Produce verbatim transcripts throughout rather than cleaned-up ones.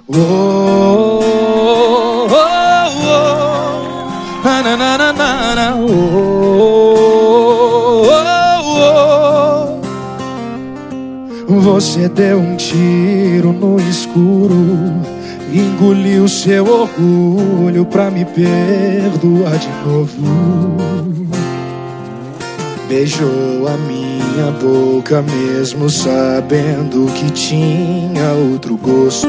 Oh, oh, oh, na, na, na, na, na, oh, oh, oh. Você deu um tiro no escuro, engoliu seu orgulho pra me perdoar de novo. Beijou a minha boca mesmo sabendo que tinha outro gosto.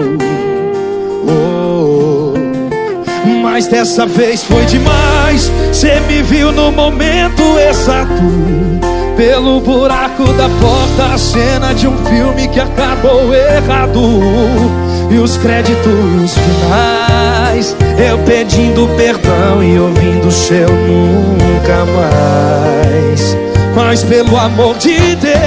Oh, mas dessa vez foi demais. Cê me viu no momento exato, pelo buraco da porta, a cena de um filme que acabou errado. E os créditos finais, eu pedindo perdão e ouvindo seu nunca mais. Mas pelo amor de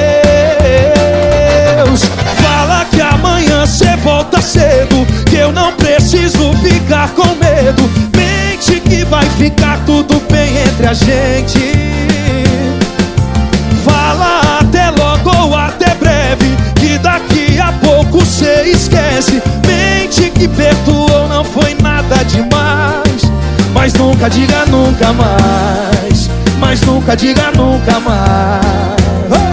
Deus, fala que amanhã cê volta cedo, que eu não preciso ficar com medo. Mente que vai ficar tudo bem entre a gente. Fala até logo ou até breve, que daqui a pouco cê esquece. Mente que perdoou, não foi nada demais. Mas nunca diga nunca mais. Mas nunca diga nunca mais.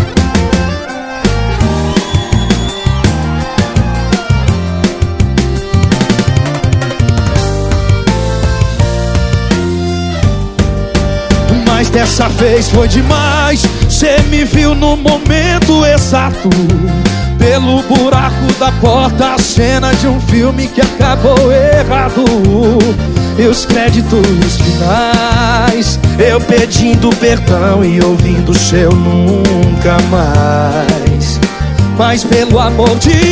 Mas dessa vez foi demais. Cê me viu no momento exato, pelo buraco da porta, a cena de um filme que acabou errado. E os créditos finais, eu pedindo perdão e ouvindo seu nunca mais. Mas pelo amor de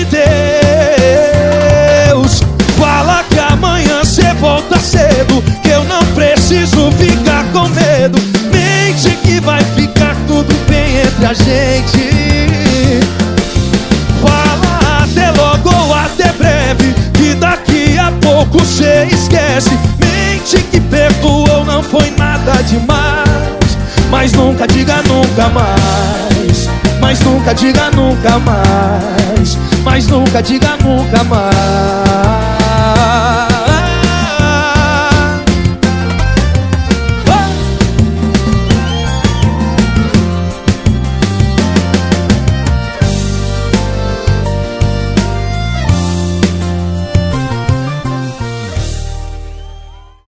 Deus, fala que amanhã cê volta cedo, que eu não preciso ficar com medo. Mente que vai ficar tudo bem entre a gente. Fala até logo ou até breve, que daqui a pouco cê esquece. Mente que perdoou, não foi nada demais. Mas nunca diga nunca mais. Mas nunca diga nunca mais. Mas nunca diga nunca mais.